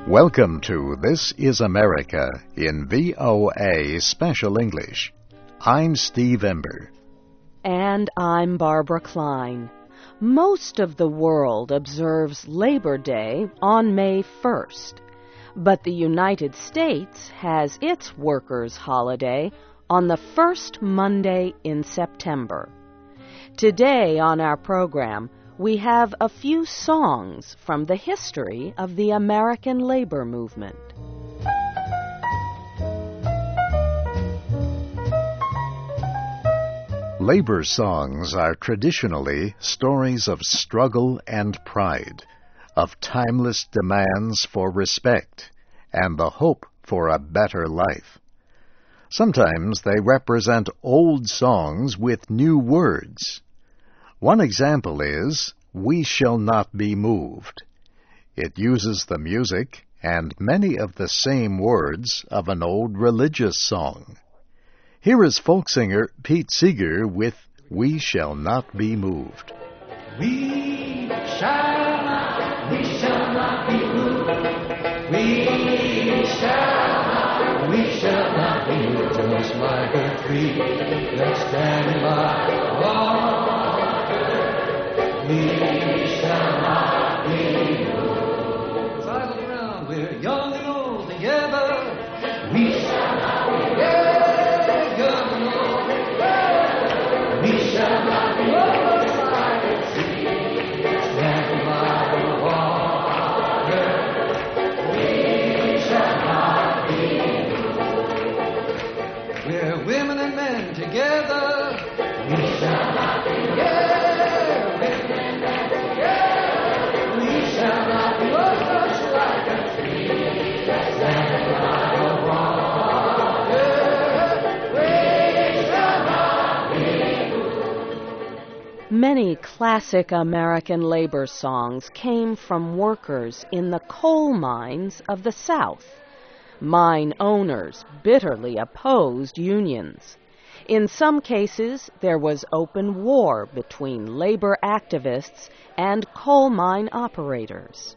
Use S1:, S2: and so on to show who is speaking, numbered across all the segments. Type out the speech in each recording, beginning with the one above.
S1: Welcome to This is America in VOA Special English. I'm Steve Ember.
S2: And I'm Barbara Klein. Most of the world observes Labor Day on May 1st, but the United States has its workers' holiday on the first Monday in September. Today on our program, we have a few songs from the history of the American labor movement.
S1: Labor songs are traditionally stories of struggle and pride, of timeless demands for respect, and the hope for a better life. Sometimes they represent old songs with new words. One example is "We Shall Not Be Moved." It uses the music and many of the same words of an old religious song. Here is folk singer Pete Seeger with "We Shall Not Be Moved."
S3: We shall not be moved. We shall not be moved. Just like a tree that's standing by the water. We shall not be moved. As I look around, we're young and old together. We shall not be moved. Young and old together. We shall not be moved. Like a tree standing by the water. We shall not be moved. We're women and men together. We shall not be moved.
S2: Many classic American labor songs came from workers in the coal mines of the South. Mine owners bitterly opposed unions. In some cases, there was open war between labor activists and coal mine operators.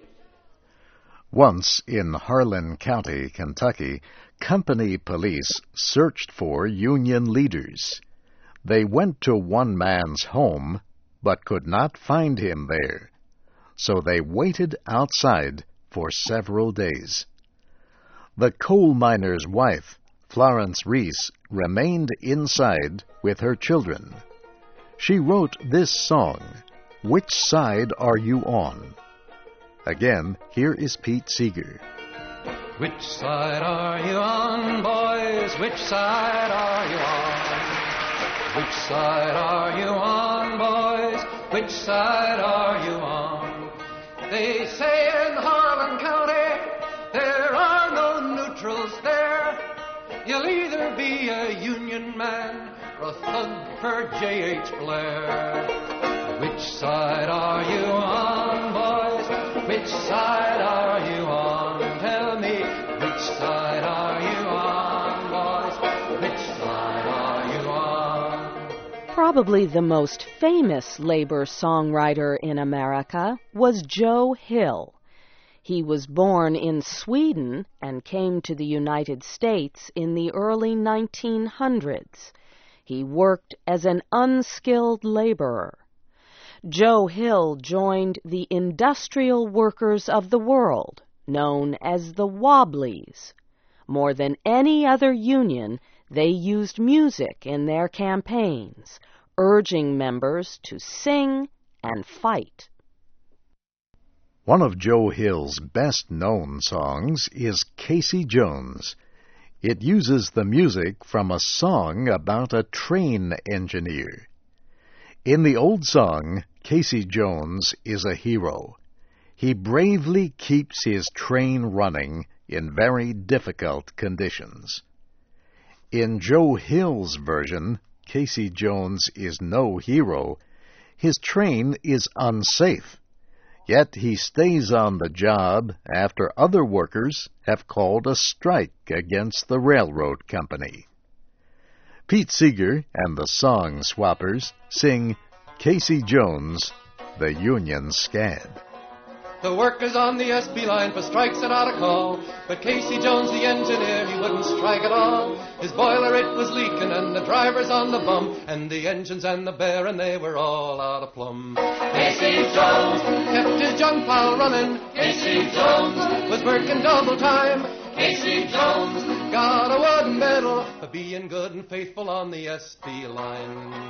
S1: Once in Harlan County, Kentucky, company police searched for union leaders. They went to one man's home, but could not find him there. So they waited outside for several days. The coal miner's wife, Florence Reese, remained inside with her children. She wrote this song, "Which Side Are You On?" Again, here is Pete Seeger.
S3: Which side are you on, boys? Which side are you on? Which side are you on, boys? Which side are you on? They say in Harlan County there are no neutrals there. You'll either be a Union man or a thug for J.H. Blair. Which side are you on, boys? Which side are you on? Tell me, which side are you on, boys? Which side are you on?
S2: Probably the most famous labor songwriter in America was Joe Hill. He was born in Sweden and came to the United States in the early 1900s. He worked as an unskilled laborer. Joe Hill joined the Industrial Workers of the World, known as the Wobblies. More than any other union, they used music in their campaigns, urging members to sing and fight.
S1: One of Joe Hill's best-known songs is Casey Jones. It uses the music from a song about a train engineer. In the old song, Casey Jones is a hero. He bravely keeps his train running in very difficult conditions. In Joe Hill's version, Casey Jones is no hero. His train is unsafe. Yet he stays on the job after other workers have called a strike against the railroad company. Pete Seeger and the Song Swappers sing Casey Jones, the Union Scad.
S3: The workers on the SB line for strikes had out a call, but Casey Jones, the engineer, he wouldn't strike at all. His boiler, it was leaking, and the drivers on the bum, and the engines and the bear, and they were all out of plumb. Casey Jones kept his junk pile running. Casey Jones was working double time. Casey Jones got a wooden medal for being good and faithful on the SB line.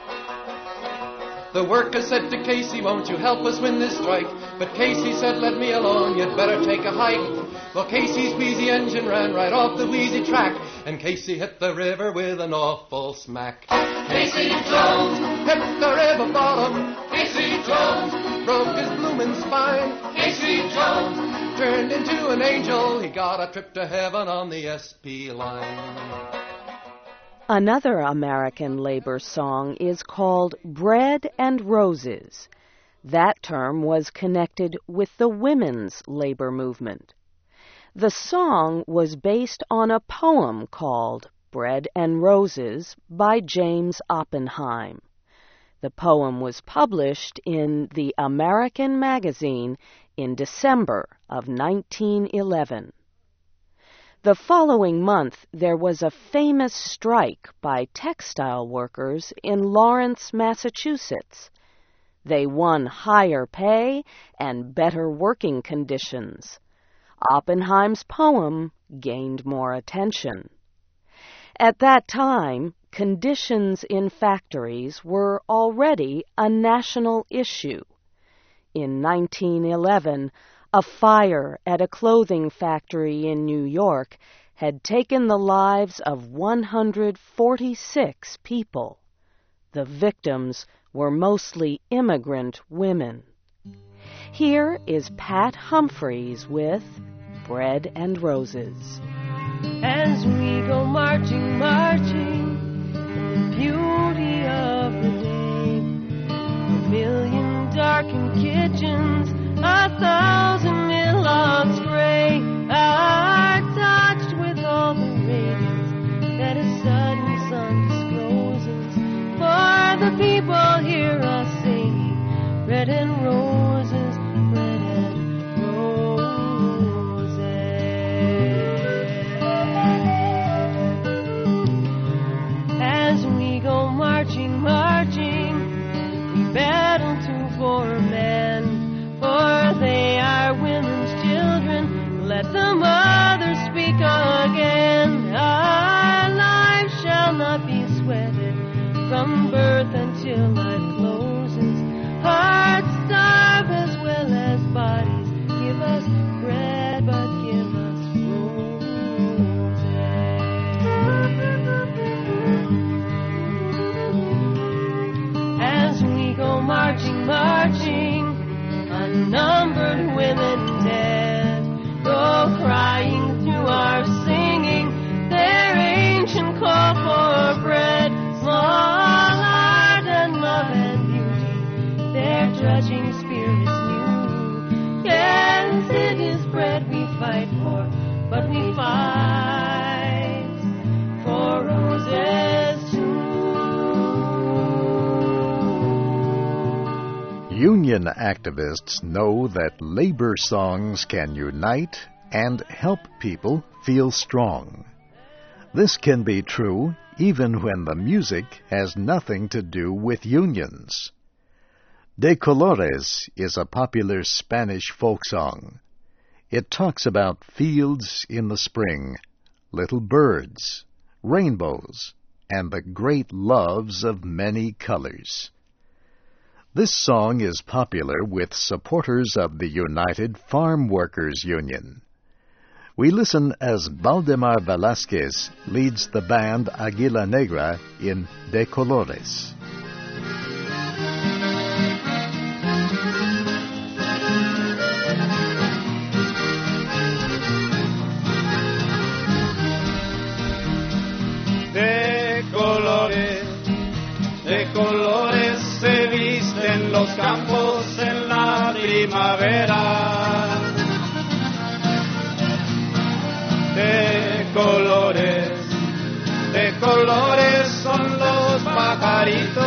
S3: The workers said to Casey, won't you help us win this strike? But Casey said, let me alone, you'd better take a hike. Well, Casey's wheezy engine ran right off the wheezy track, and Casey hit the river with an awful smack. Casey Jones hit the river bottom. Casey Jones broke his blooming spine. Casey Jones turned into an angel. He got a trip to heaven on the SP line.
S2: Another American labor song is called Bread and Roses. That term was connected with the women's labor movement. The song was based on a poem called Bread and Roses by James Oppenheim. The poem was published in the American Magazine in December of 1911. The following month, there was a famous strike by textile workers in Lawrence, Massachusetts. They won higher pay and better working conditions. Oppenheim's poem gained more attention. At that time, conditions in factories were already a national issue. In 1911, a fire at a clothing factory in New York had taken the lives of 146 people. The victims were mostly immigrant women. Here is Pat Humphries with Bread and Roses.
S4: As we go marching, marching, in the beauty of the day, a million darkened kitchens, 1,000 milllogs gray are touched with all the radiance that a sudden sun discloses. For the people hear us singing, bread and roses, bread and roses. As we go marching, marching, we battle to for men. For they are women's children, let the mother speak again. Our lives shall not be sweated from birth until life closes. Hearts starve as well as bodies. Give us bread, but give us roses. As we go marching, marching, unnumbered women dead, go crying through our singing, their ancient call for bread, small art and love and beauty, their drudging spirit is new. Yes, it is bread we fight for, but we fight for roses too.
S1: Union activists know that labor songs can unite and help people feel strong. This can be true even when the music has nothing to do with unions. De Colores is a popular Spanish folk song. It talks about fields in the spring, little birds, rainbows, and the great loves of many colors. This song is popular with supporters of the United Farm Workers Union. We listen as Valdemar Velázquez leads the band Águila Negra in De Colores.
S5: De colores se visten los campos en la primavera. De colores son los pajaritos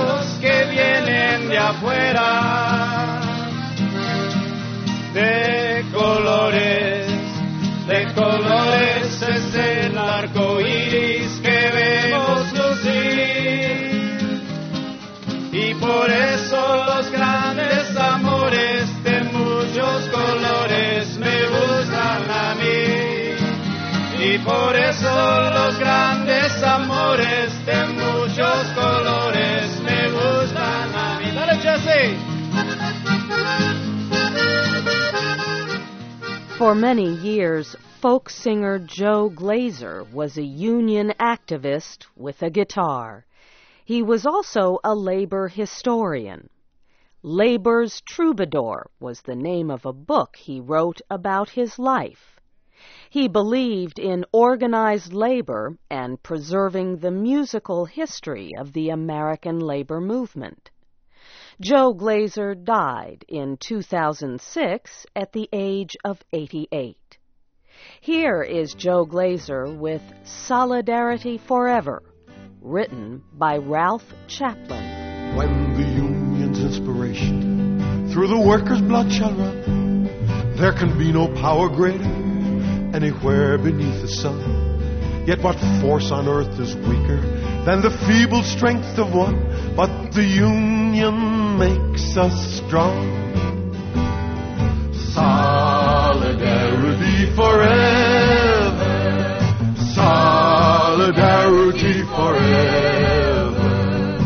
S5: es el arco iris que vemos lucir. Y por eso los grandes amores de muchos colores me gustan a mí. Y por eso los grandes amores de muchos colores me gustan a mí. Dale, Jesse.
S2: For many years, folk singer Joe Glazer was a union activist with a guitar. He was also a labor historian. Labor's Troubadour was the name of a book he wrote about his life. He believed in organized labor and preserving the musical history of the American labor movement. Joe Glazer died in 2006 at the age of 88. Here is Joe Glazer with Solidarity Forever, written by Ralph Chaplin.
S6: When the union's inspiration through the workers' blood shall run, there can be no power greater anywhere beneath the sun. Yet what force on earth is weaker than the feeble strength of one? But the union makes us strong. Solidarity forever. Solidarity forever.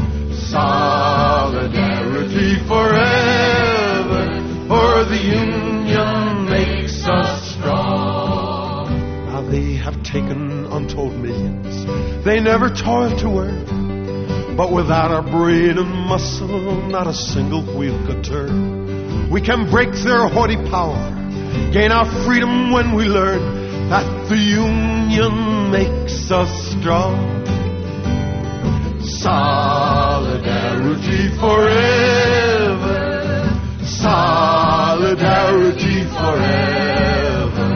S6: Solidarity forever. For the union makes us strong. Now they have taken untold millions they never toiled to earn. But without our brain and muscle, not a single wheel could turn. We can break their haughty power, gain our freedom when we learn that the union makes us strong. Solidarity forever. Solidarity forever.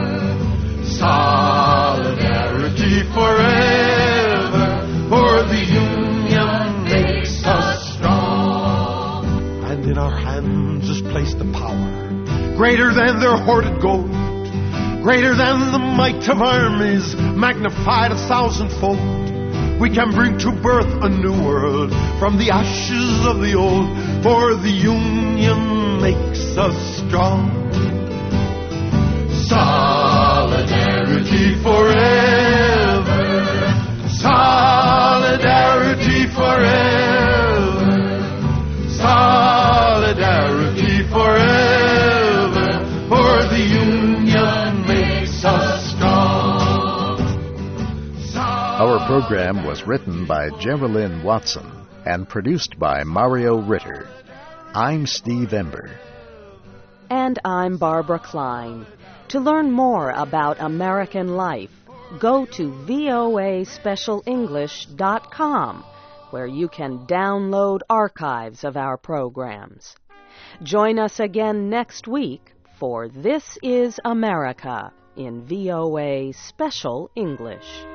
S6: Solidarity forever. For the union makes us strong. And in our hands is placed the power greater than their hoarded gold, greater than the might of armies, magnified 1,000-fold. We can bring to birth a new world from the ashes of the old, for the union makes us strong. Solidarity forever. Solidarity forever. Solidarity forever. For the union makes us strong.
S1: Our program was written by Geraldine Watson and produced by Mario Ritter. I'm Steve Ember.
S2: And I'm Barbara Klein. To learn more about American life, go to voaspecialenglish.com, where you can download archives of our programs. Join us again next week for This is America in VOA Special English.